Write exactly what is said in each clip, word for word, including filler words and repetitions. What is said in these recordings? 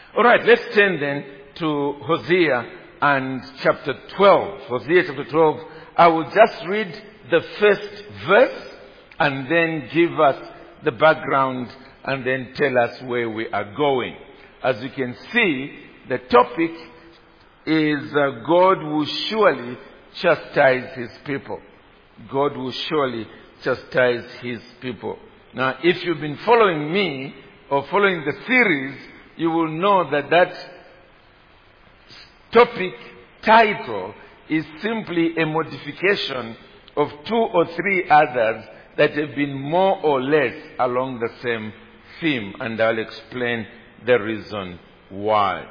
All right, let's turn then to Hosea and chapter twelve. Hosea chapter twelve. I will just read the first verse and then give us the background and then tell us where we are going. As you can see, the topic is uh, God will surely chastise his people. God will surely chastise his people. Now, if you've been following me or following the series, you will know that that topic title is simply a modification of two or three others that have been more or less along the same theme, and I'll explain the reason why.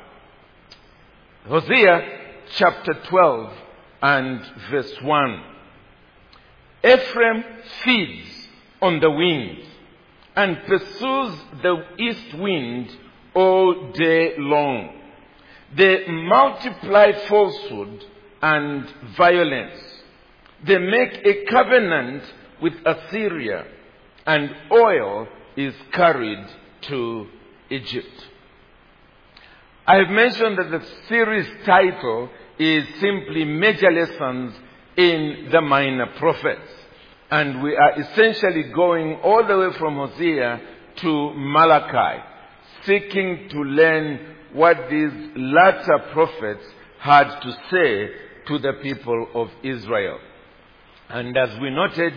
Hosea chapter twelve and verse one. Ephraim feeds on the wind and pursues the east wind all day long. They multiply falsehood and violence. They make a covenant with Assyria, and oil is carried to Egypt. I have mentioned that the series title is simply Major Lessons in the Minor Prophets. And we are essentially going all the way from Hosea to Malachi, seeking to learn what these latter prophets had to say to the people of Israel. And as we noted,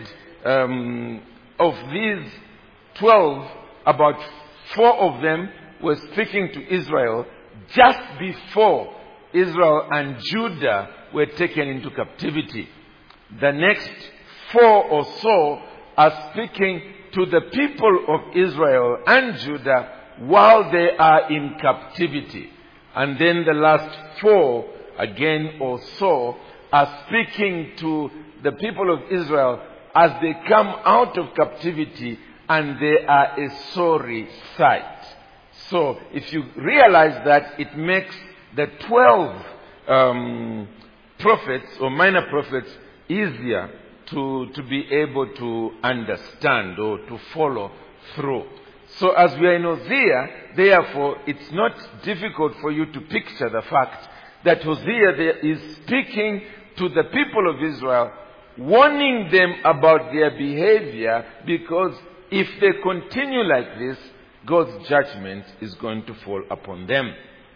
um, of these twelve, about four of them were speaking to Israel just before Israel and Judah were taken into captivity. The next four or so are speaking to the people of Israel and Judah while they are in captivity. And then the last four, again or so, are speaking to the people of Israel as they come out of captivity, and they are a sorry sight. So if you realize that, it makes the twelve um, prophets or minor prophets easier to, to be able to understand or to follow through. So as we are in Hosea, therefore, it's not difficult for you to picture the fact that Hosea there is speaking to the people of Israel, warning them about their behavior, because if they continue like this, God's judgment is going to fall upon them.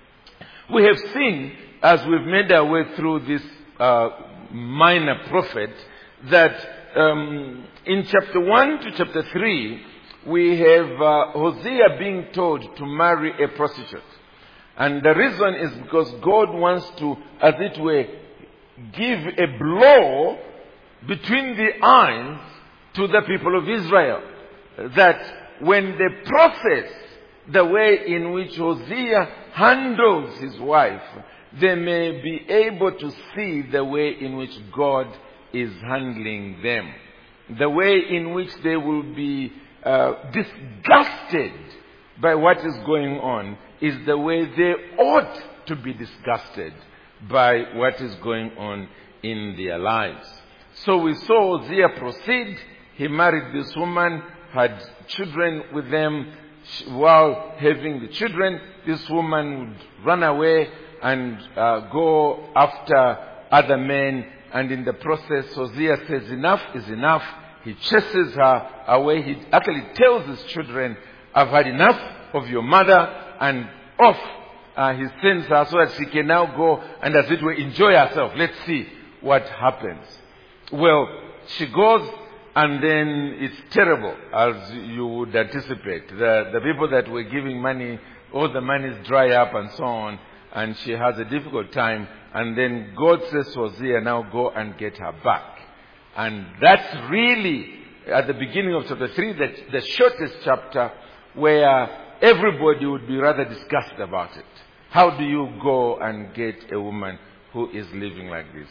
We have seen, as we've made our way through this uh, minor prophet, that um, in chapter one to chapter three, we have uh, Hosea being told to marry a prostitute. And the reason is because God wants to, as it were, give a blow between the eyes to the people of Israel. That when they process the way in which Hosea handles his wife, they may be able to see the way in which God is handling them. The way in which they will be uh, disgusted by what is going on is the way they ought to be disgusted by what is going on in their lives. So we saw Hosea proceed. He married this woman, had children with them. While having the children, this woman would run away and uh, go after other men. And in the process, Hosea says, enough is enough. He chases her away. He actually tells his children, I've had enough of your mother, and off uh, he sends her so that she can now go and, as it were, enjoy herself. Let's see what happens. Well, she goes, and then it's terrible, as you would anticipate. The, the people that were giving money, all the monies dry up and so on, and she has a difficult time. And then God says to Hosea, now go and get her back. And that's really, at the beginning of chapter three, the, the shortest chapter, where everybody would be rather disgusted about it. How do you go and get a woman who is living like this?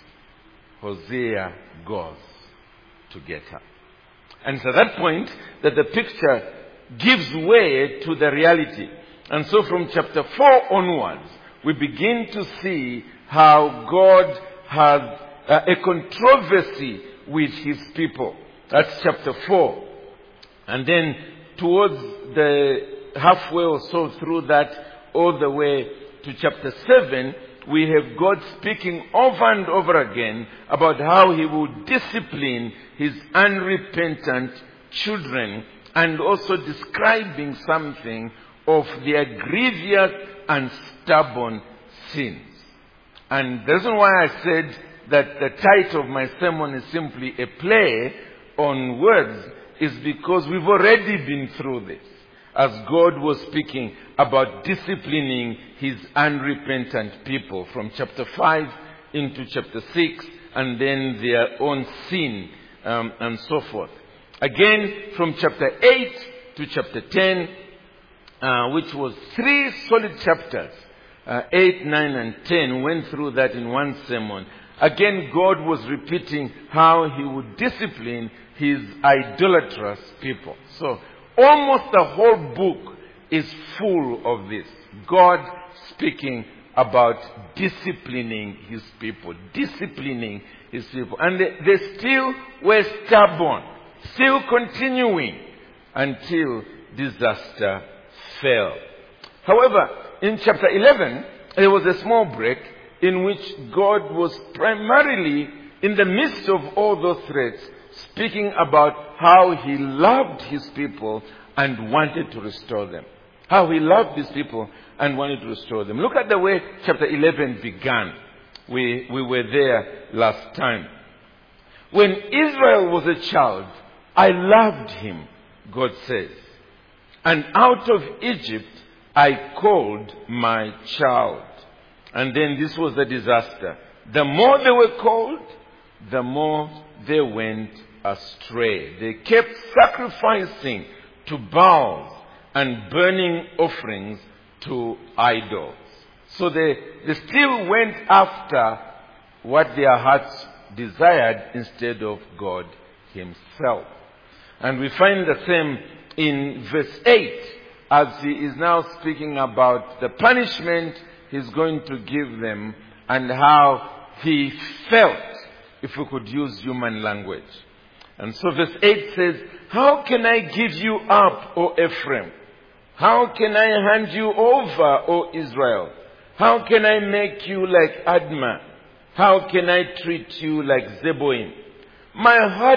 Hosea goes to get her. And it's at that point that the picture gives way to the reality. And so from chapter four onwards, we begin to see how God has uh, a controversy with his people. That's chapter four. And then towards the halfway or so through that, all the way to chapter seven, we have God speaking over and over again about how He will discipline His unrepentant children, and also describing something of their grievous and stubborn sins. And the reason why I said that the title of my sermon is simply a play on words is because we've already been through this, as God was speaking about disciplining His unrepentant people from chapter five into chapter six, and then their own sin um, and so forth. Again, from chapter eight to chapter ten, uh, which was three solid chapters, uh, eight, nine, and ten, went through that in one sermon. Again, God was repeating how He would discipline His idolatrous people. So, almost the whole book is full of this. God speaking about disciplining His people. Disciplining His people. And they, they still were stubborn. Still continuing until disaster fell. However, in chapter eleven, there was a small break in which God was primarily, in the midst of all those threats, speaking about how He loved His people and wanted to restore them. How He loved His people and wanted to restore them. Look at the way chapter eleven began. We, we were there last time. When Israel was a child, I loved him, God says. And out of Egypt I called my child. And then this was the disaster. The more they were called, the more they went astray. They kept sacrificing to Baals and burning offerings to idols. So they, they still went after what their hearts desired instead of God Himself. And we find the same in verse eight, as He is now speaking about the punishment He's going to give them and how He felt, if we could use human language. And so verse eight says, how can I give you up, O Ephraim? How can I hand you over, O Israel? How can I make you like Admah? How can I treat you like Zeboim? My heart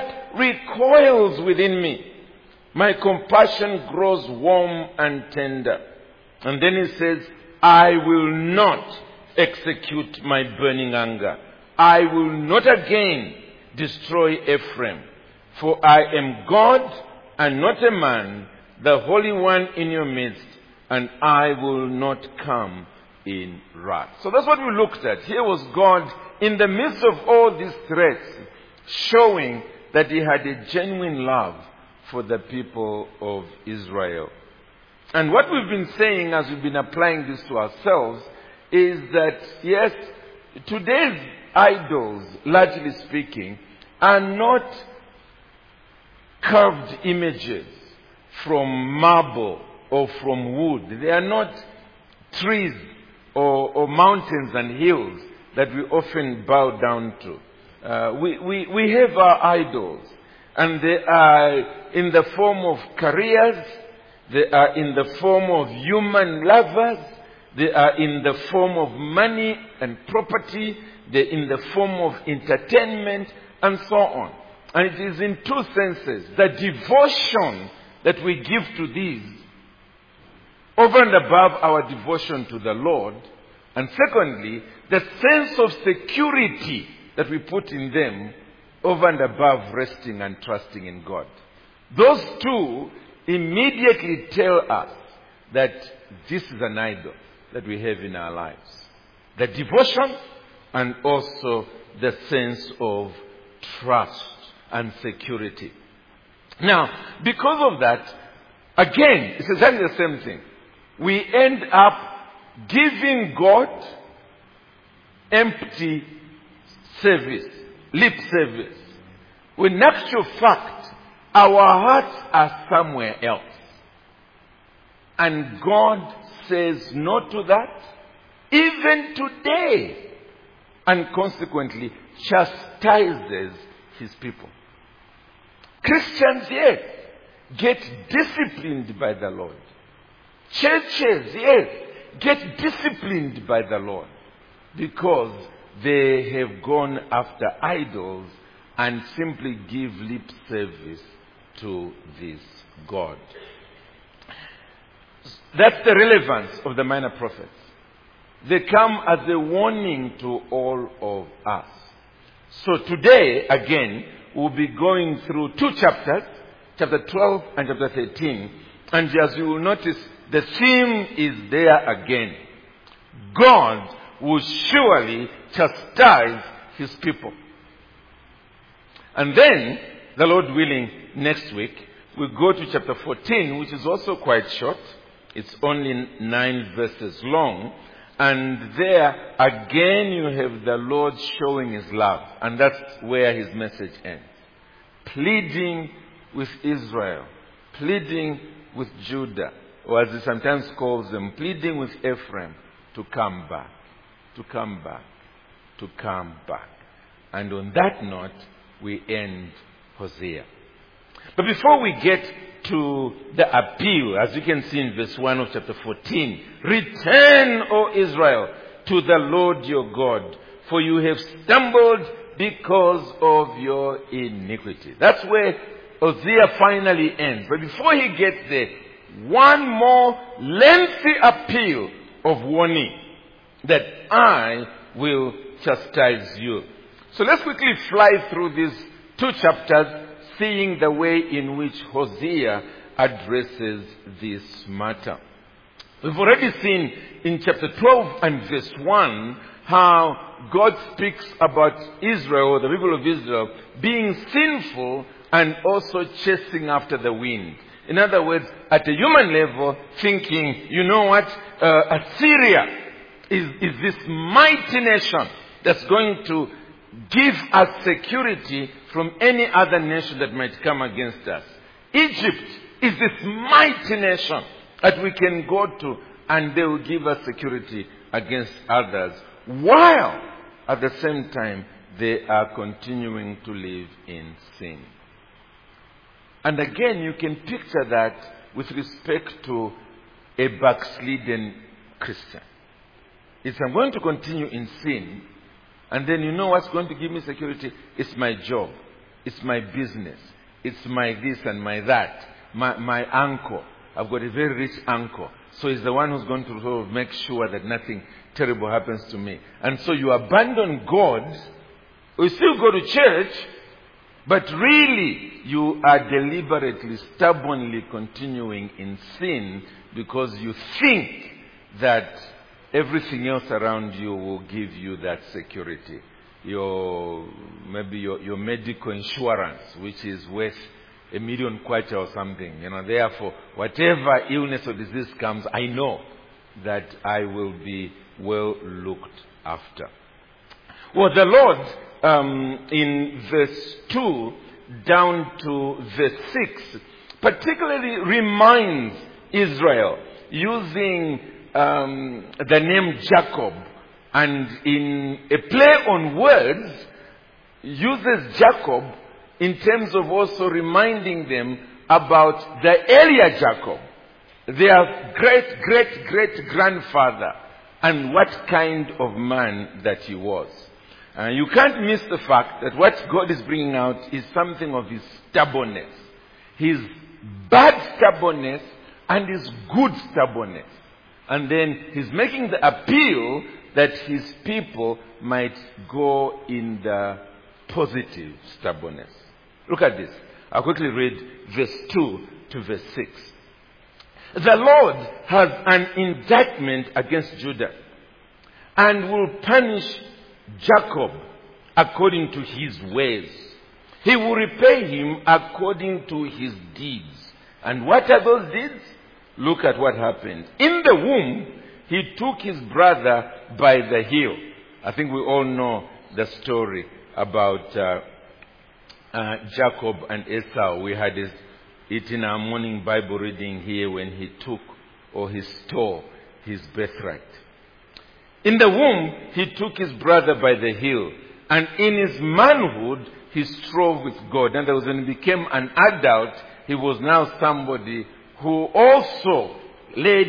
recoils within me. My compassion grows warm and tender. And then He says, I will not execute my burning anger. I will not again destroy Ephraim. For I am God and not a man, the Holy One in your midst, and I will not come in wrath. So that's what we looked at. Here was God in the midst of all these threats, showing that He had a genuine love for the people of Israel. And what we've been saying as we've been applying this to ourselves is that, yes, today's idols, largely speaking, are not carved images from marble or from wood. They are not trees or, or mountains and hills that we often bow down to. Uh, we, we, we have our idols, and they are in the form of careers, they are in the form of human lovers, they are in the form of money and property, they're in the form of entertainment, and so on. And it is in two senses. The devotion that we give to these, over and above our devotion to the Lord, and secondly, the sense of security that we put in them over and above resting and trusting in God. Those two immediately tell us that this is an idol that we have in our lives. The devotion and also the sense of trust and security. Now, because of that, again, it's exactly the same thing. We end up giving God empty service, lip service, when in actual fact, our hearts are somewhere else. And God says no to that, even today, and consequently chastises His people. Christians, yes, get disciplined by the Lord. Churches, yes, get disciplined by the Lord because they have gone after idols and simply give lip service to this God. That's the relevance of the minor prophets. They come as a warning to all of us. So today, again, we'll be going through two chapters, chapter twelve and chapter thirteen. And as you will notice, the theme is there again. God will surely chastise his people. And then, the Lord willing, next week, we'll go to chapter fourteen, which is also quite short. It's only nine verses long. And there, again, you have the Lord showing his love. And that's where his message ends. Pleading with Israel. Pleading with Judah. Or as he sometimes calls them, pleading with Ephraim to come back. To come back. To come back. And on that note, we end Hosea. But before we get to the appeal, as you can see in verse one of chapter fourteen, return, O Israel, to the Lord your God, for you have stumbled because of your iniquity. That's where Hosea finally ends. But before he gets there, one more lengthy appeal of warning that I will chastise you. So let's quickly fly through these two chapters, seeing the way in which Hosea addresses this matter. We've already seen in chapter twelve and verse one how God speaks about Israel, or the people of Israel, being sinful and also chasing after the wind. In other words, at a human level, thinking, you know what, uh, Assyria is, is this mighty nation that's going to give us security from any other nation that might come against us. Egypt is this mighty nation that we can go to and they will give us security against others, while at the same time they are continuing to live in sin. And again, you can picture that with respect to a backslidden Christian. If I'm going to continue in sin, and then you know what's going to give me security? It's my job. It's my business. It's my this and my that. My, my uncle. I've got a very rich uncle. So he's the one who's going to sort of make sure that nothing terrible happens to me. And so you abandon God. You still go to church. But really, you are deliberately, stubbornly continuing in sin because you think that everything else around you will give you that security. Your, maybe your, your medical insurance, which is worth a million kwacha or something. You know, therefore, whatever illness or disease comes, I know that I will be well looked after. Well, the Lord, um, in verse two down to verse six, particularly reminds Israel, using Um, the name Jacob, and in a play on words, uses Jacob in terms of also reminding them about the earlier Jacob, their great, great, great grandfather, and what kind of man that he was. Uh, you can't miss the fact that what God is bringing out is something of his stubbornness, his bad stubbornness and his good stubbornness. And then he's making the appeal that his people might go in the positive stubbornness. Look at this. I'll quickly read verse two to verse six. The Lord has an indictment against Judah and will punish Jacob according to his ways. He will repay him according to his deeds. And what are those deeds? Look at what happened. In the womb, he took his brother by the heel. I think we all know the story about uh, uh, Jacob and Esau. We had it in our morning Bible reading here when he took or he stole his birthright. In the womb, he took his brother by the heel. And in his manhood, he strove with God. And when he became an adult, he was now somebody who also laid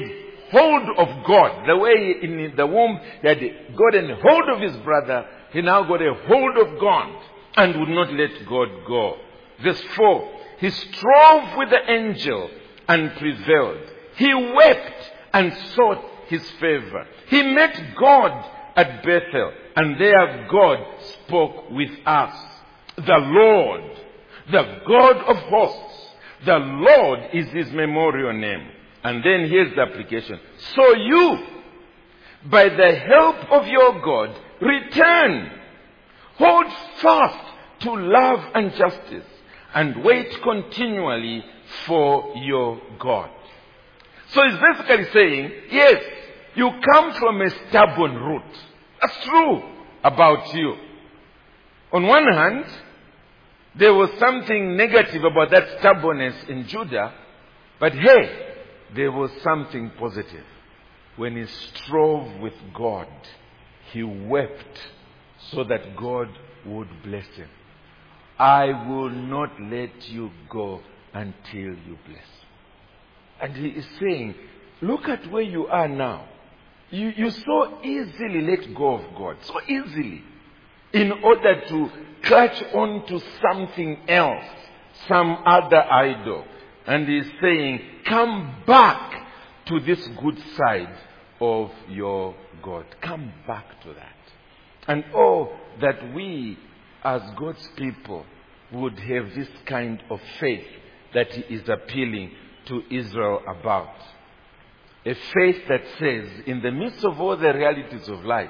hold of God. The way in the womb he had gotten hold of his brother, he now got a hold of God and would not let God go. Verse four, he strove with the angel and prevailed. He wept and sought his favor. He met God at Bethel, and there God spoke with us. The Lord, the God of hosts, the Lord is his memorial name. And then here's the application. So you, by the help of your God, return. Hold fast to love and justice, and wait continually for your God. So he's basically saying, yes, you come from a stubborn root. That's true about you. On one hand, there was something negative about that stubbornness in Judah, but hey, there was something positive. When he strove with God, he wept so that God would bless him. I will not let you go until you bless. And he is saying, look at where you are now. You, you so easily let go of God. So easily. In order to clutch on to something else. Some other idol. And he's saying, come back to this good side of your God. Come back to that. And oh, that we as God's people would have this kind of faith that he is appealing to Israel about. A faith that says, in the midst of all the realities of life,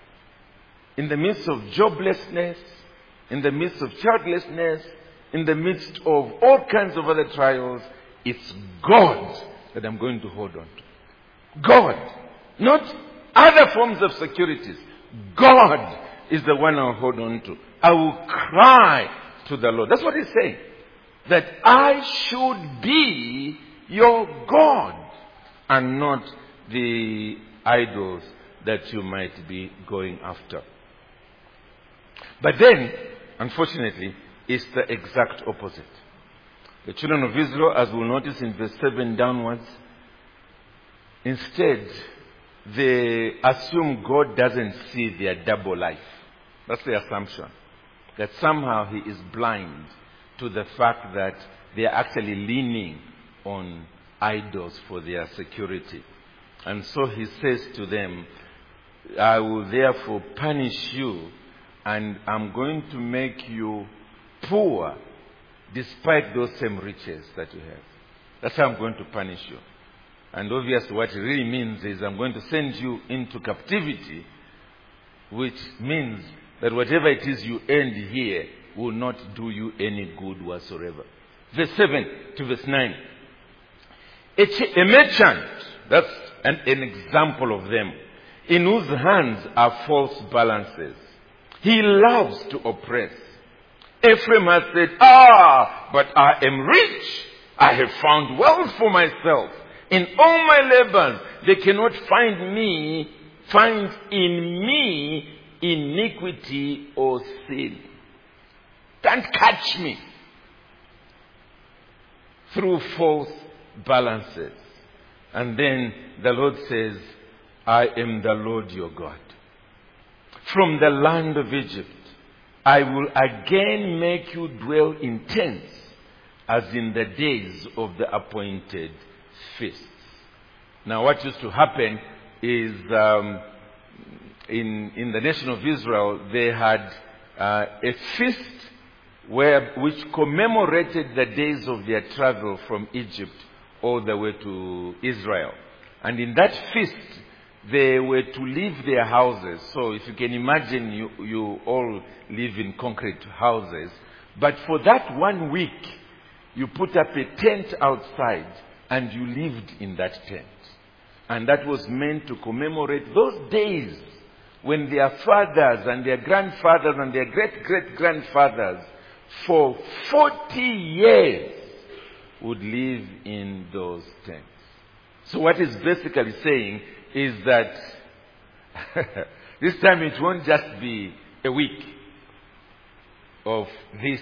in the midst of joblessness, in the midst of childlessness, in the midst of all kinds of other trials, it's God that I'm going to hold on to. God. Not other forms of securities. God is the one I'll hold on to. I will cry to the Lord. That's what he's saying. That I should be your God and not the idols that you might be going after. But then, unfortunately, it's the exact opposite. The children of Israel, as we'll notice in verse seven downwards, instead, they assume God doesn't see their double life. That's the assumption. That somehow he is blind to the fact that they are actually leaning on idols for their security. And so he says to them, I will therefore punish you, and I'm going to make you poor despite those same riches that you have. That's how I'm going to punish you. And obviously what it really means is I'm going to send you into captivity, which means that whatever it is you earned here will not do you any good whatsoever. Verse seven to verse nine. A, ch- a merchant, that's an, an example of them, in whose hands are false balances. He loves to oppress. Ephraim has said, ah, but I am rich. I have found wealth for myself. In all my labors, they cannot find me, find in me iniquity or sin. Can't catch me through false balances. And then the Lord says, I am the Lord your God. From the land of Egypt, I will again make you dwell in tents, as in the days of the appointed feasts. Now what used to happen is um, in, in the nation of Israel, they had uh, a feast where, which commemorated the days of their travel from Egypt all the way to Israel. And in that feast, they were to leave their houses. So if you can imagine, you, you all live in concrete houses. But for that one week, you put up a tent outside and you lived in that tent. And that was meant to commemorate those days when their fathers and their grandfathers and their great-great-grandfathers for forty years would live in those tents. So what it's basically saying is that this time it won't just be a week of this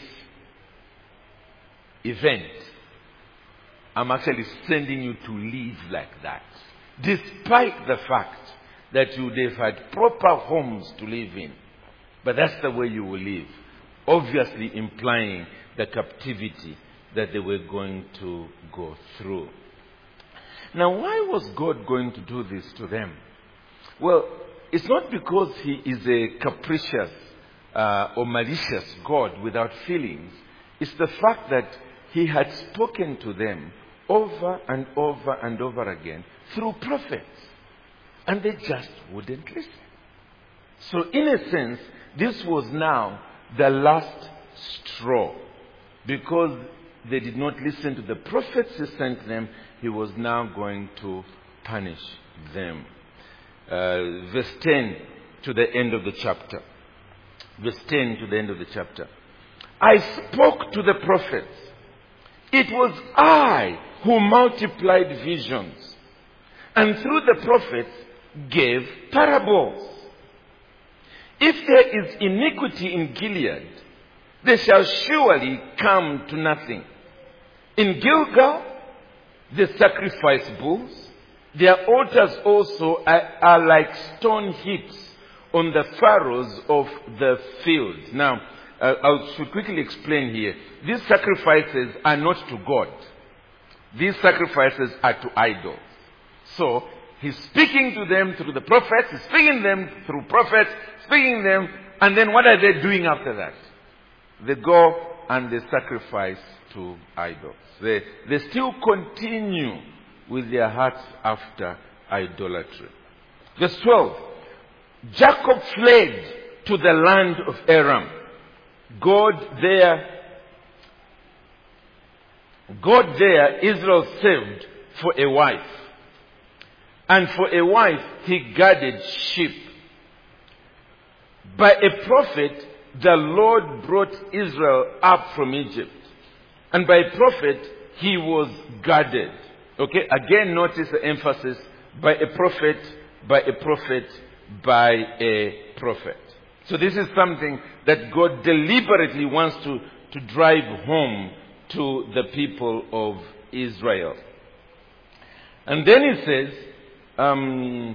event. I'm actually sending you to live like that. despite the fact that you would have had proper homes to live in. But that's the way you will live, obviously implying the captivity that they were going to go through. Now, why was God going to do this to them? Well, it's not because he is a capricious uh, or malicious God without feelings. It's the fact that he had spoken to them over and over and over again through prophets. And they just wouldn't listen. So in a sense, this was now the last straw. Because they did not listen to the prophets he sent them, he was now going to punish them. Uh, verse ten to the end of the chapter. Verse ten to the end of the chapter. I spoke to the prophets. It was I who multiplied visions, and through the prophets gave parables. If there is iniquity in Gilead, they shall surely come to nothing. In Gilgal, they sacrifice bulls. Their altars also are, are like stone heaps on the furrows of the field. Now, uh, I should quickly explain here. These sacrifices are not to God. These sacrifices are to idols. So, he's speaking to them through the prophets, he's speaking them through prophets, speaking them, and then what are they doing after that? They go and they sacrifice to idols. They, they still continue with their hearts after idolatry. Verse twelve. Jacob fled to the land of Aram. God there, God there, Israel saved for a wife. And for a wife, he guarded sheep. By a prophet, the Lord brought Israel up from Egypt. And by a prophet, he was guarded. Okay, again notice the emphasis. By a prophet, by a prophet, by a prophet. So this is something that God deliberately wants to, to drive home to the people of Israel. And then he says, um,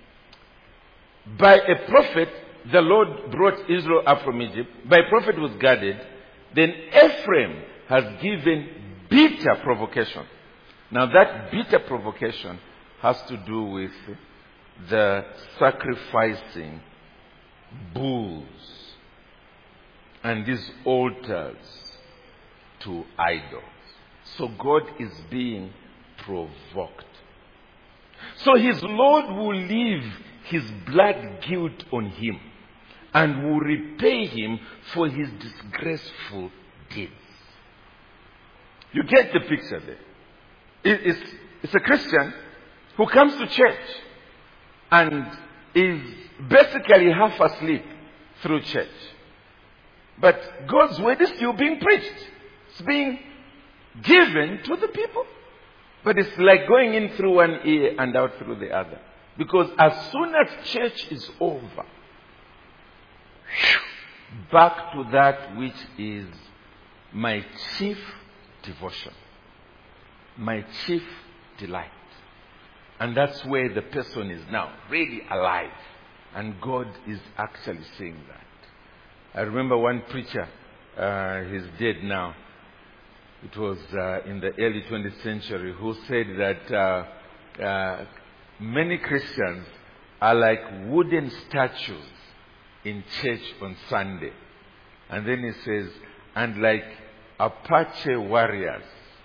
by a prophet, the Lord brought Israel up from Egypt. By a prophet was guarded. Then Ephraim has given bitter provocation. Now that bitter provocation has to do with the sacrificing bulls and these altars to idols. So God is being provoked. So his Lord will leave his blood guilt on him and will repay him for his disgraceful deeds. You get the picture there. It's, it's a Christian who comes to church and is basically half asleep through church. But God's word is still being preached. It's being given to the people. But it's like going in through one ear and out through the other. Because as soon as church is over, back to that which is my chief devotion, my chief delight. And that's where the person is now, really alive. And God is actually saying that. I remember one preacher, uh, he's dead now. It was uh, in the early twentieth century, who said that uh, uh, many Christians are like wooden statues in church on Sunday. And then he says, and like Apache warriors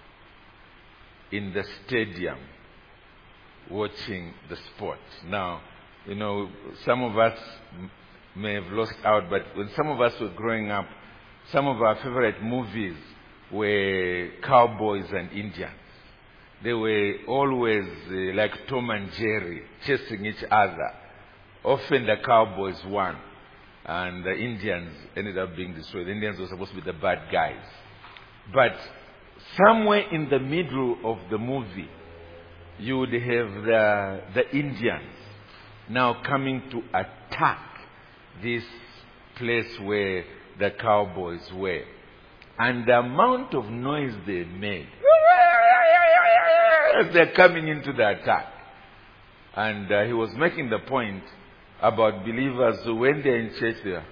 in the stadium watching the sport. Now, you know, some of us may have lost out, but when some of us were growing up, some of our favorite movies were cowboys and Indians. They were always uh, like Tom and Jerry, chasing each other. Often the cowboys won, and the Indians ended up being destroyed. The Indians were supposed to be the bad guys. But somewhere in the middle of the movie, you would have the, the Indians now coming to attack this place where the cowboys were. And the amount of noise they made as they're coming into the attack. And uh, he was making the point about believers who, when they're in church, they are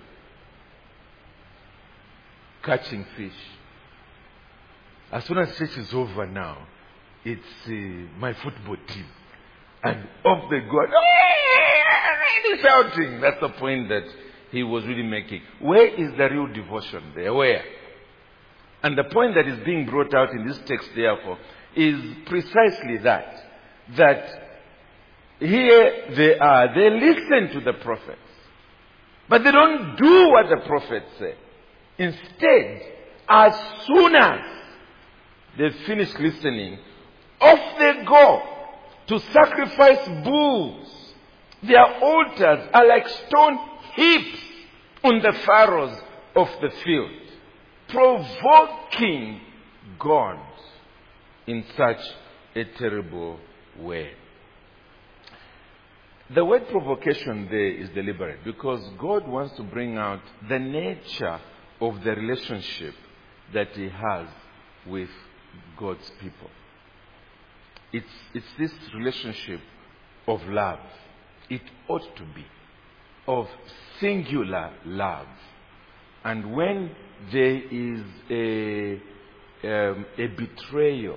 catching fish. As soon as church is over now, it's uh, my football team. And off they go. Really shouting. That's the point that he was really making. Where is the real devotion there? Where? And the point that is being brought out in this text, therefore, is precisely that. That here they are. They listen to the prophets. But they don't do what the prophets say. Instead, as soon as they finish listening, off they go to sacrifice bulls. Their altars are like stone heaps on the furrows of the field, provoking God in such a terrible way. The word provocation there is deliberate because God wants to bring out the nature of the relationship that he has with God's people. It's, it's this relationship of love. It ought to be of singular love. And when there is a, um, a betrayal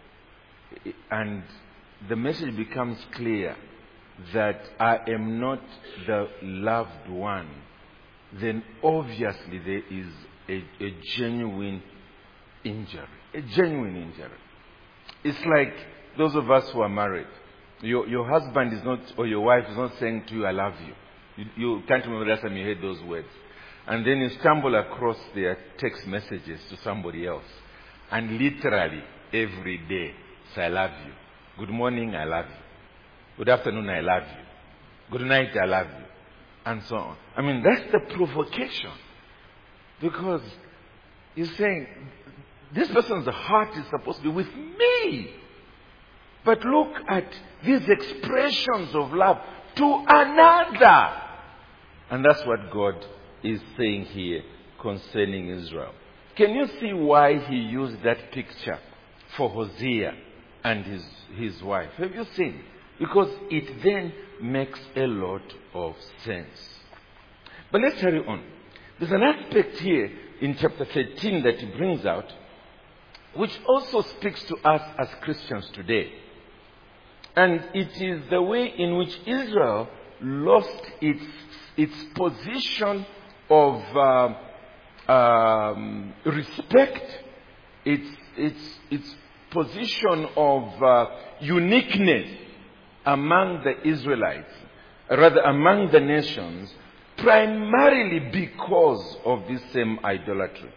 and the message becomes clear that I am not the loved one, then obviously there is a, a genuine injury. A genuine injury. It's like those of us who are married. Your, your husband is not, or your wife is not saying to you, I love you. You, you can't remember the last time you heard those words. And then you stumble across their text messages to somebody else. And literally, every day, say, I love you. Good morning, I love you. Good afternoon, I love you. Good night, I love you. And so on. I mean, that's the provocation. Because you're saying, this person's heart is supposed to be with me. But look at these expressions of love to another. And that's what God is saying here concerning Israel. Can you see why he used that picture for Hosea and his, his wife? Have you seen? Because it then makes a lot of sense. But let's carry on. There's an aspect here in chapter thirteen that he brings out, which also speaks to us as Christians today. And it is the way in which Israel lost its, its position of uh, um, respect, its, its, its position of uh, uniqueness among the Israelites, rather among the nations, primarily because of this same idolatry.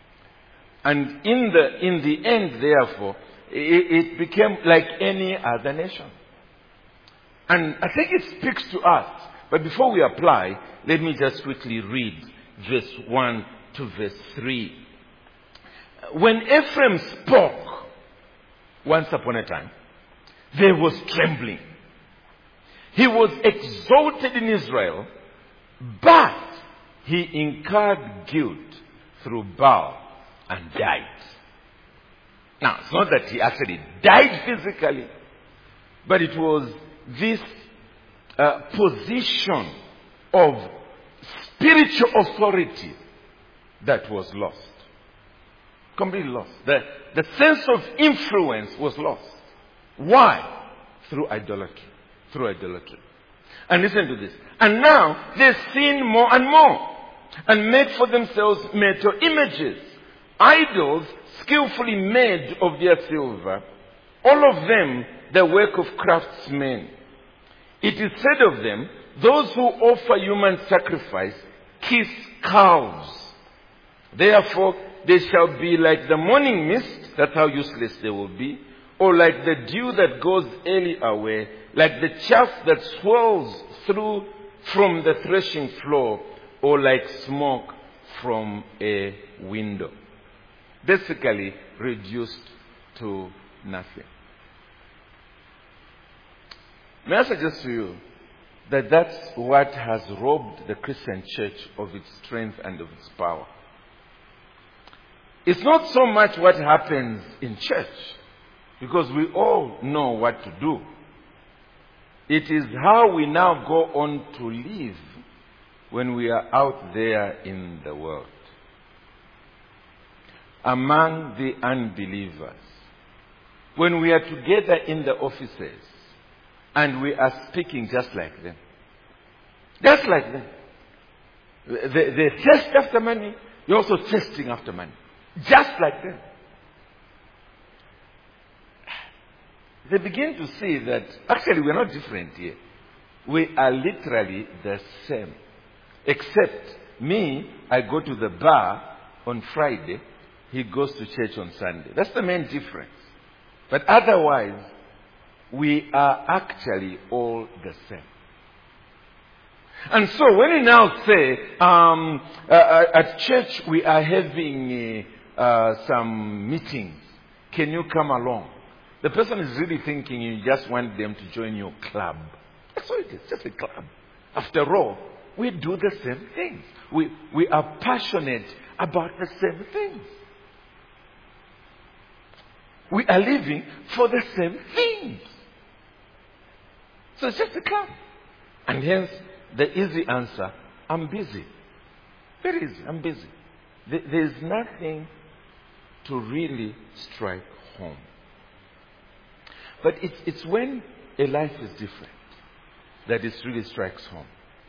And in the, in the end, therefore, it, it became like any other nation. And I think it speaks to us. But before we apply, let me just quickly read verse one to verse three. When Ephraim spoke, once upon a time, there was trembling. He was exalted in Israel, but he incurred guilt through Baal and died. Now, it's not that he actually died physically, but it was this uh, position of spiritual authority that was lost. Completely lost. The, the sense of influence was lost. Why? Through idolatry. Through idolatry. And listen to this. And now they sin more and more and make for themselves metal images, idols skillfully made of their silver, all of them the work of craftsmen. It is said of them, those who offer human sacrifice kiss calves. Therefore, they shall be like the morning mist, that's how useless they will be, or like the dew that goes early away, like the chaff that swirls through from the threshing floor, or like smoke from a window. Basically reduced to nothing. May I suggest to you that that's what has robbed the Christian church of its strength and of its power. It's not so much what happens in church, because we all know what to do. It is how we now go on to live when we are out there in the world, among the unbelievers. When we are together in the offices and we are speaking just like them. Just like them. They, they thirst after money. You're also thirsting after money. Just like them. They begin to see that actually we're not different here. We are literally the same. Except me, I go to the bar on Friday. He goes to church on Sunday. That's the main difference. But otherwise, we are actually all the same. And so when we now say, um, uh, at church we are having uh, uh, some meetings, can you come along? The person is really thinking you just want them to join your club. That's all it is, just a club. After all, we do the same things. We, we are passionate about the same things. We are living for the same things. So it's just a club. And hence, the easy answer, I'm busy. Very easy, I'm busy. There is nothing to really strike home. But it's, it's when a life is different that it really strikes home.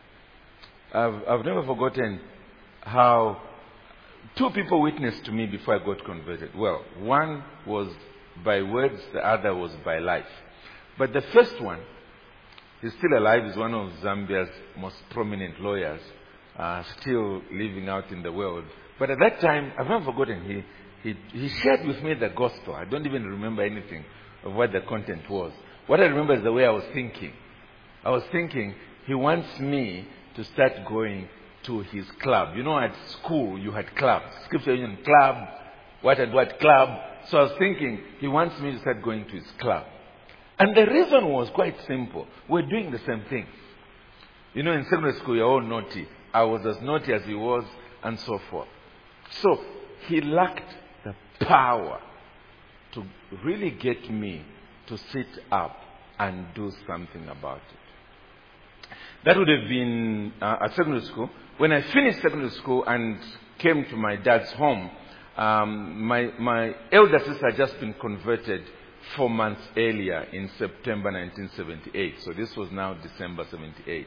I've, I've never forgotten how two people witnessed to me before I got converted. Well, one was by words, the other was by life. But the first one, he's still alive, he's one of Zambia's most prominent lawyers, uh, still living out in the world. But at that time, I've never forgotten, he, he, he shared with me the gospel. I don't even remember anything of what the content was. What I remember is the way I was thinking. I was thinking, he wants me to start going to his club. You know, at school you had clubs. Scripture Union Club, what and what club. So I was thinking, he wants me to start going to his club. And the reason was quite simple. We're doing the same thing. You know, in secondary school, you're all naughty. I was as naughty as he was, and so forth. So he lacked the power to really get me to sit up and do something about it. That would have been uh, at secondary school. When I finished secondary school and came to my dad's home, um, my, my elder sister had just been converted four months earlier in September nineteen seventy-eight. So this was now December seventy-eight.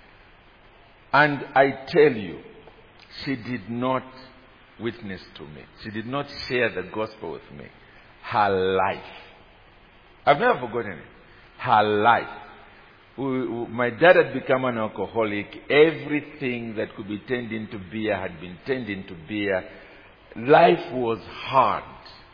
And I tell you, she did not witness to me. She did not share the gospel with me. Her life. I've never forgotten it. Her life. We, we, my dad had become an alcoholic. Everything that could be turned into beer had been turned into beer. Life was hard.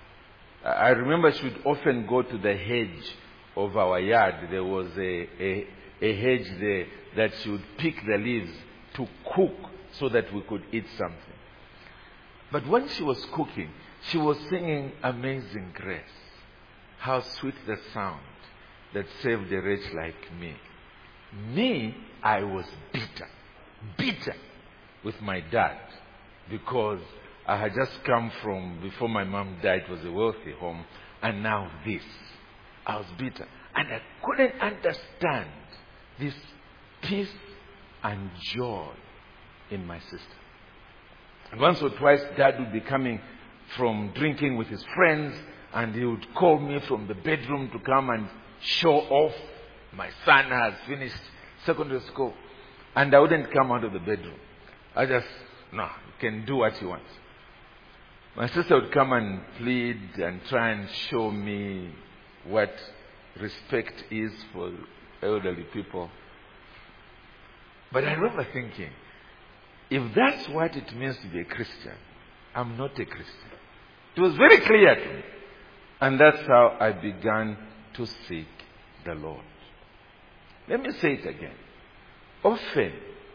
I remember she would often go to the hedge of our yard. There was a, a, a hedge there that she would pick the leaves to cook so that we could eat something. But when she was cooking, she was singing Amazing Grace. How sweet the sound that saved a wretch like me. Me, I was bitter. Bitter with my dad. Because I had just come from, before my mom died, it was a wealthy home. And now this. I was bitter. And I couldn't understand this peace and joy in my sister. And once or twice, Dad would be coming from drinking with his friends, and he would call me from the bedroom to come and show off. My son has finished secondary school. And I wouldn't come out of the bedroom. I just, no, you can do what you want. My sister would come and plead and try and show me what respect is for elderly people. But I remember thinking, if that's what it means to be a Christian, I'm not a Christian. It was very clear to me. And that's how I began to seek the Lord. Let me say it again. Often,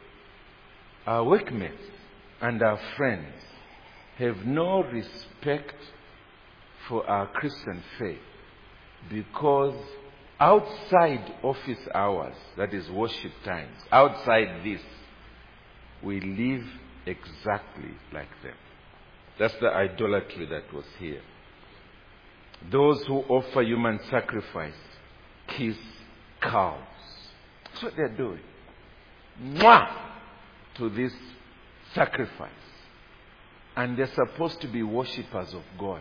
our workmates and our friends have no respect for our Christian faith because outside office hours, that is worship times, outside this, we live exactly like them. That's the idolatry that was here. Those who offer human sacrifice kiss cows. That's what they're doing. Mwah! To this sacrifice. And they're supposed to be worshippers of God.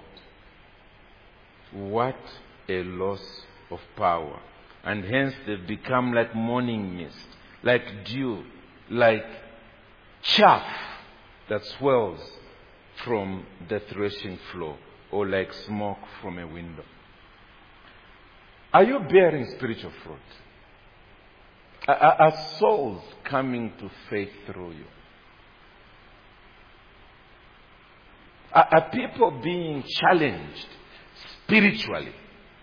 What a loss of power. And hence they've become like morning mist, like dew, like chaff that swells from the threshing floor, or like smoke from a window. Are you bearing spiritual fruit? Are, are souls coming to faith through you? Are, are people being challenged spiritually?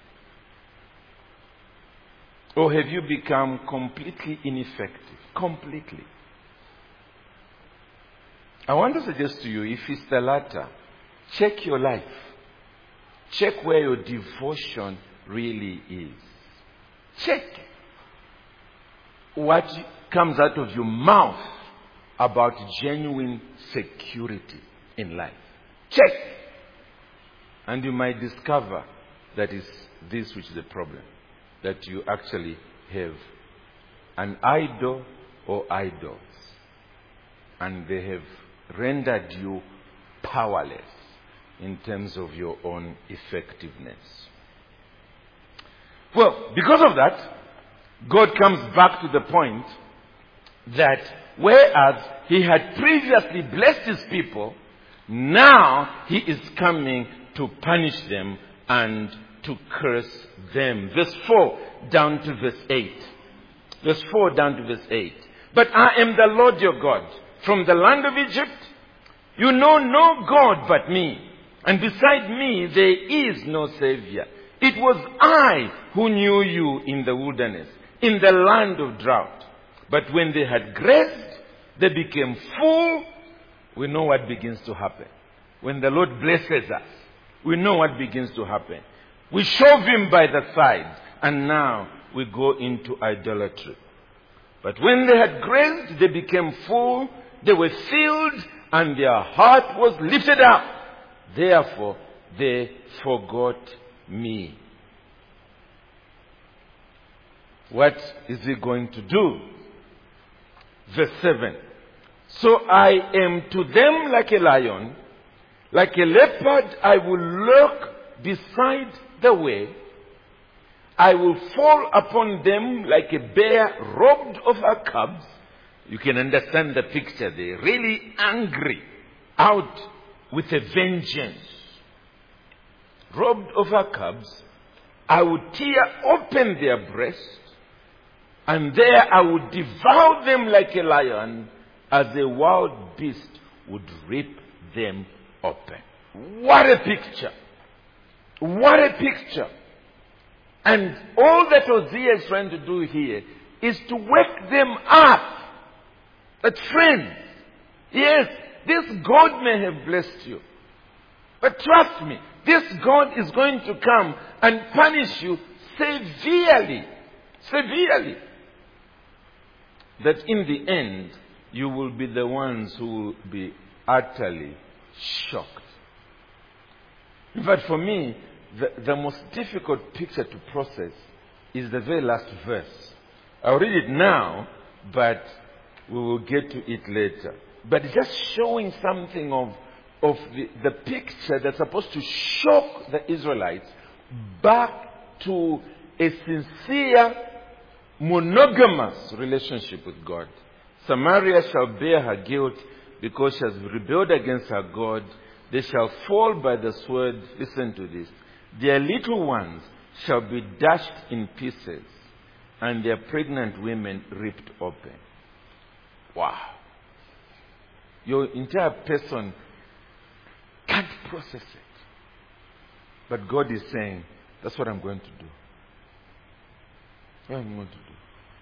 Or have you become completely ineffective? Completely. I want to suggest to you, if it's the latter, check your life. Check where your devotion really is. Check what comes out of your mouth about genuine security in life. Check. And you might discover that is this which is the problem. That you actually have an idol or idols. And they have rendered you powerless in terms of your own effectiveness. Well, because of that, God comes back to the point that whereas He had previously blessed His people, now He is coming to punish them and to curse them. Verse four down to verse eight. Verse four down to verse eight. But I am the Lord your God. From the land of Egypt, you know no God but me. And beside me there is no Savior. It was I who knew you in the wilderness, in the land of drought. But when they had grazed, they became full. We know what begins to happen. When the Lord blesses us, we know what begins to happen. We shove Him by the side, and now we go into idolatry. But when they had grazed, they became full, they were filled, and their heart was lifted up. Therefore, they forgot me. What is He going to do? Verse seven. So I am to them like a lion, like a leopard I will lurk beside the way. I will fall upon them like a bear robbed of her cubs. You can understand the picture. They're really angry, out with a vengeance. Robbed of her cubs, I would tear open their breast, and there I would devour them like a lion, as a wild beast would rip them open. What a picture! What a picture! And all that Hosea is trying to do here is to wake them up. But friends, yes, this God may have blessed you. But trust me, this God is going to come and punish you severely. Severely. That in the end, you will be the ones who will be utterly shocked. In fact, for me, the, the most difficult picture to process is the very last verse. I'll read it now, but we will get to it later. But it's just showing something of, of the, the picture that's supposed to shock the Israelites back to a sincere, monogamous relationship with God. Samaria shall bear her guilt because she has rebelled against her God. They shall fall by the sword. Listen to this. Their little ones shall be dashed in pieces, and their pregnant women ripped open. Wow. Your entire person can't process it. But God is saying, that's what I'm going to do. What I'm going to do.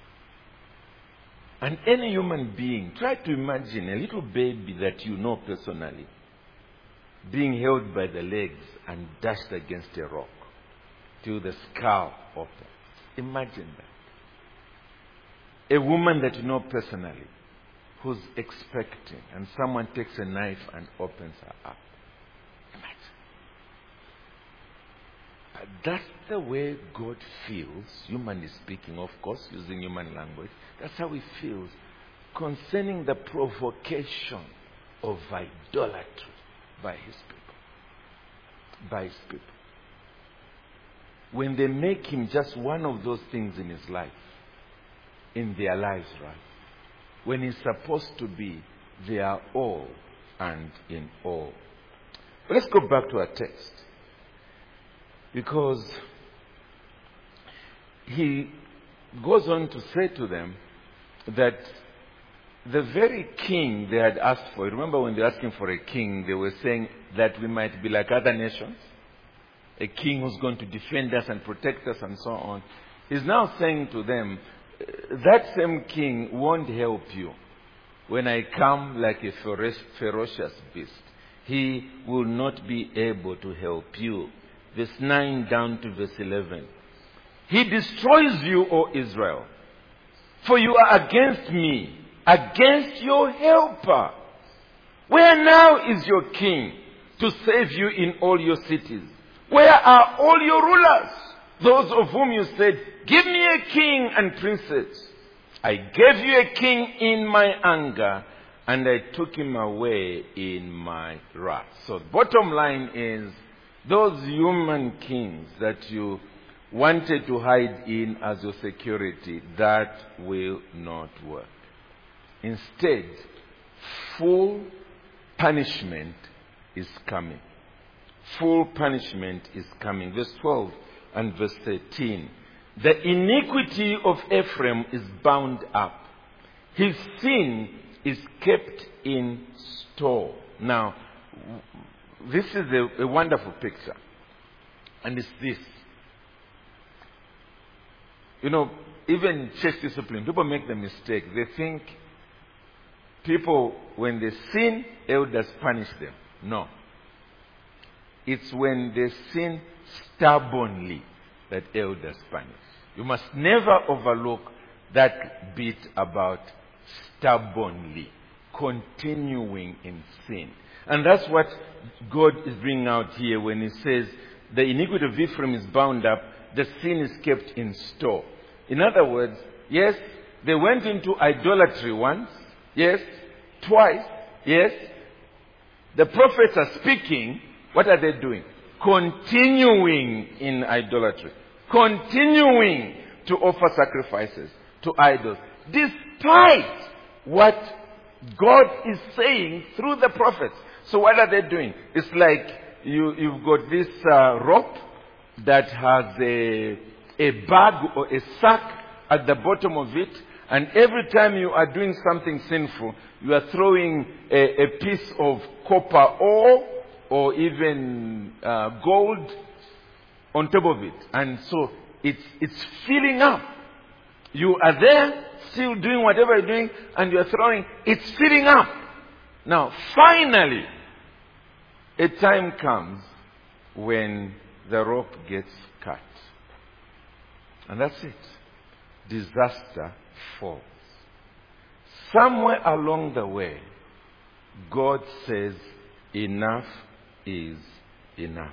And any human being, try to imagine a little baby that you know personally being held by the legs and dashed against a rock till the skull opens. Imagine that. A woman that you know personally who's expecting and someone takes a knife and opens her up. Imagine. That's the way God feels, humanly speaking, of course, using human language. That's how he feels concerning the provocation of idolatry by his people. By his people. When they make him just one of those things in his life, in their lives, right? When he's supposed to be their all and in all. But let's go back to our text. Because he goes on to say to them that the very king they had asked for, remember when they were asking for a king, they were saying that we might be like other nations, a king who's going to defend us and protect us and so on. He's now saying to them, that same king won't help you when I come like a ferocious beast. He will not be able to help you. Verse nine down to verse eleven. He destroys you, O Israel, for you are against me, against your helper. Where now is your king to save you in all your cities? Where are all your rulers, those of whom you said, give me a king and princes? I gave you a king in my anger, and I took him away in my wrath. So the bottom line is, those human kings that you wanted to hide in as your security, that will not work. Instead, full punishment is coming. Full punishment is coming. Verse twelve and verse thirteen. The iniquity of Ephraim is bound up. His sin is kept in store. Now, this is a, a wonderful picture. And it's this. You know, even in church discipline, people make the mistake. They think people, when they sin, elders punish them. No. It's when they sin stubbornly that elders punish. You must never overlook that bit about stubbornly continuing in sin. And that's what God is bringing out here when he says the iniquity of Ephraim is bound up, the sin is kept in store. In other words, yes, they went into idolatry once, yes, twice, yes. The prophets are speaking. What are they doing? Continuing in idolatry. Continuing to offer sacrifices to idols. Despite what God is saying through the prophets. So what are they doing? It's like you, you've got this uh, rope that has a, a bag or a sack at the bottom of it. And every time you are doing something sinful, you are throwing a, a piece of copper ore or even uh, gold on top of it. And so it's it's filling up. You are there, still doing whatever you're doing, and you're throwing, it's filling up. Now, finally, a time comes when the rope gets cut. And that's it. Disaster falls. Somewhere along the way, God says, enough is enough.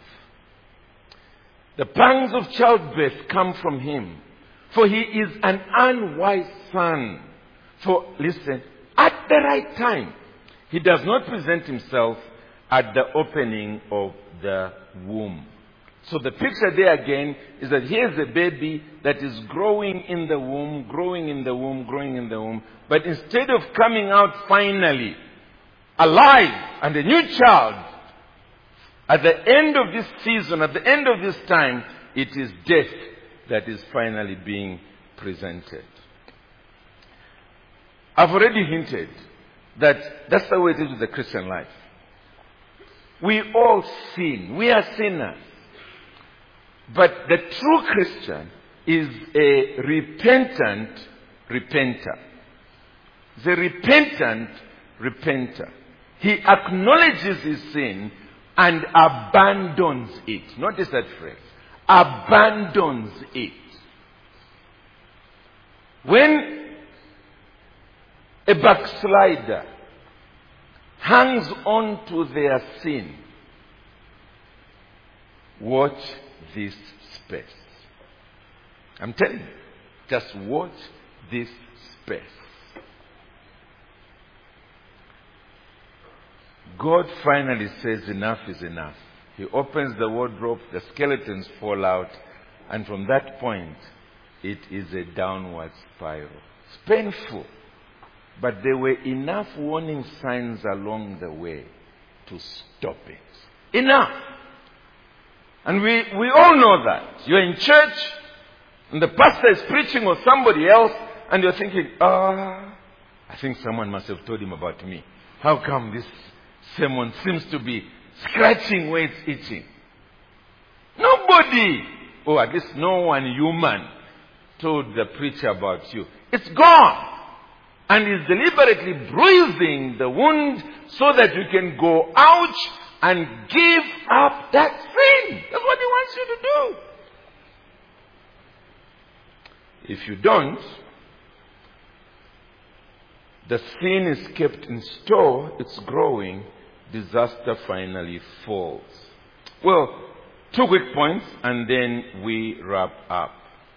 The pangs of childbirth come from him, for he is an unwise son. For, listen, at the right time, he does not present himself at the opening of the womb. So the picture there again is that here's a baby that is growing in the womb, growing in the womb, growing in the womb. But instead of coming out finally alive and a new child, at the end of this season, at the end of this time, it is death that is finally being presented. I've already hinted that that's the way it is with the Christian life. We all sin. We are sinners. But the true Christian is a repentant repenter. The repentant repenter. He acknowledges his sin and abandons it. Notice that phrase. Abandons it. When a backslider hangs on to their sin, watch this space. I'm telling you, just watch this space. God finally says enough is enough. He opens the wardrobe, the skeletons fall out, and from that point, it is a downward spiral. It's painful, but there were enough warning signs along the way to stop it. Enough! And we, we all know that. You're in church, and the pastor is preaching or somebody else, and you're thinking, ah, I think someone must have told him about me. How come this sermon seems to be scratching where it's itching? Nobody, or at least no one human, told the preacher about you. It's gone. And he's deliberately bruising the wound so that you can go out and give up that sin. That's what he wants you to do. If you don't, the sin is kept in store, it's growing, disaster finally falls. Well, two quick points and then we wrap up.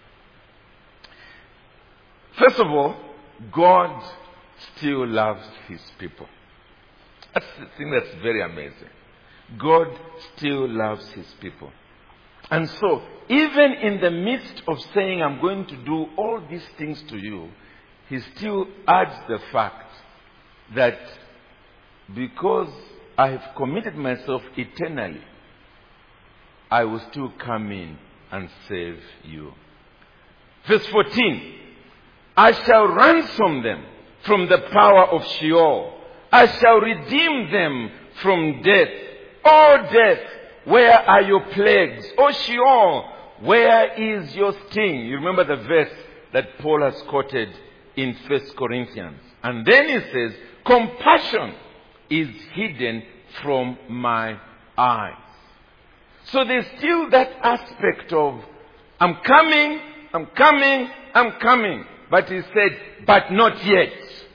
First of all, God still loves his people. That's the thing that's very amazing. God still loves his people. And so, even in the midst of saying, I'm going to do all these things to you, he still adds the fact that because I have committed myself eternally, I will still come in and save you. Verse fourteen, I shall ransom them from the power of Sheol. I shall redeem them from death. O death, where are your plagues? O Sheol, where is your sting? You remember the verse that Paul has quoted in First Corinthians. And then he says, compassion is hidden from my eyes. So there's still that aspect of, I'm coming, I'm coming, I'm coming. But he said, but not yet.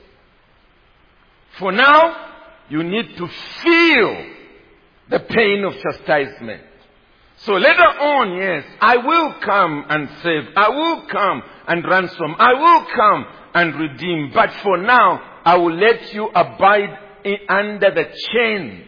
For now, you need to feel the pain of chastisement. So later on, yes, I will come and save. I will come and ransom. I will come and redeem. But for now, I will let you abide in, under the chains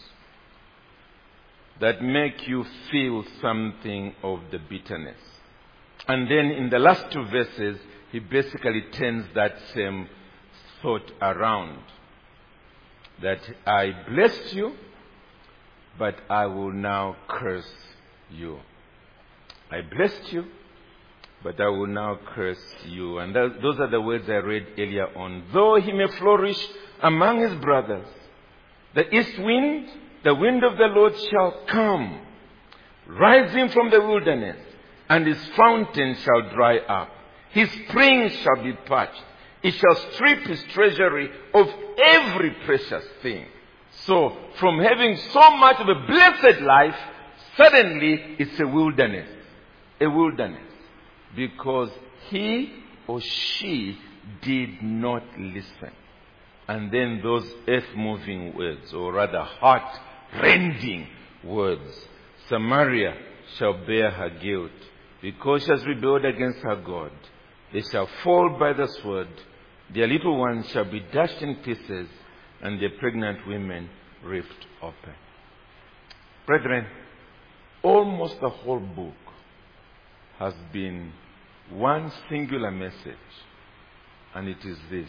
that make you feel something of the bitterness. And then in the last two verses, he basically turns that same thought around. That I blessed you, but I will now curse you. I blessed you, but I will now curse you. And that, those are the words I read earlier on. Though he may flourish among his brothers, the east wind, the wind of the Lord shall come, rising from the wilderness, and his fountain shall dry up. His springs shall be parched. It shall strip his treasury of every precious thing. So, from having so much of a blessed life, suddenly it's a wilderness. A wilderness. Because he or she did not listen. And then those earth-moving words, or rather heart-rending words. Samaria shall bear her guilt, because she has rebelled against her God. They shall fall by the sword. Their little ones shall be dashed in pieces, and their pregnant women ripped open. Brethren, almost the whole book has been one singular message, and it is this.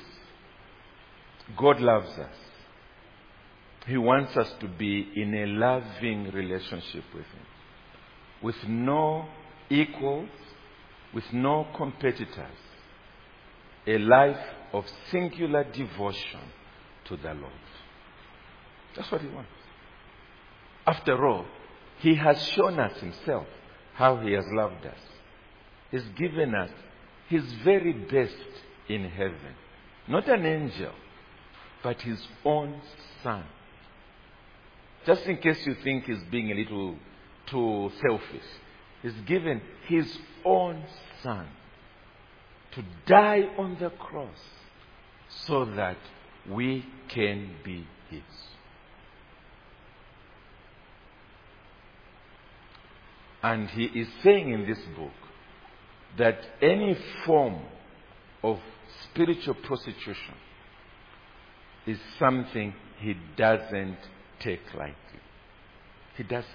God loves us. He wants us to be in a loving relationship with him, with no equals, with no competitors. A life of singular devotion to the Lord. That's what he wants. After all, he has shown us himself how he has loved us. He's given us his very best in heaven. Not an angel, but his own son. Just in case you think he's being a little too selfish, he's given his own son to die on the cross so that we can be his. And he is saying in this book that any form of spiritual prostitution is something he doesn't take lightly. He doesn't.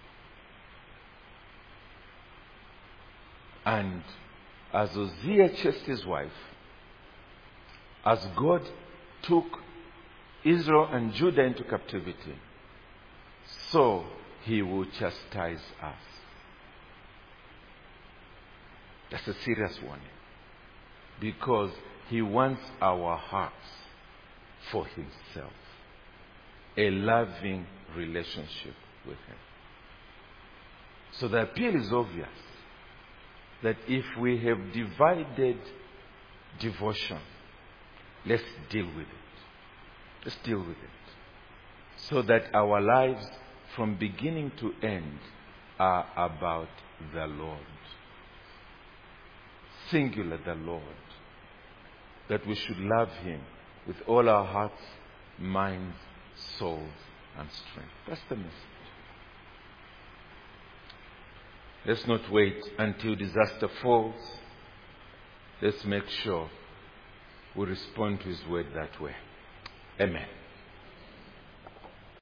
And as Uzziah chased his wife, as God took Israel and Judah into captivity, so he will chastise us. That's a serious warning. Because he wants our hearts for himself. A loving relationship with him. So the appeal is obvious. That if we have divided devotion, let's deal with it. Let's deal with it. So that our lives from beginning to end are about the Lord. Singular, the Lord. That we should love him with all our hearts, minds, souls, and strength. That's the message. Let's not wait until disaster falls. Let's make sure we respond to his word that way. Amen.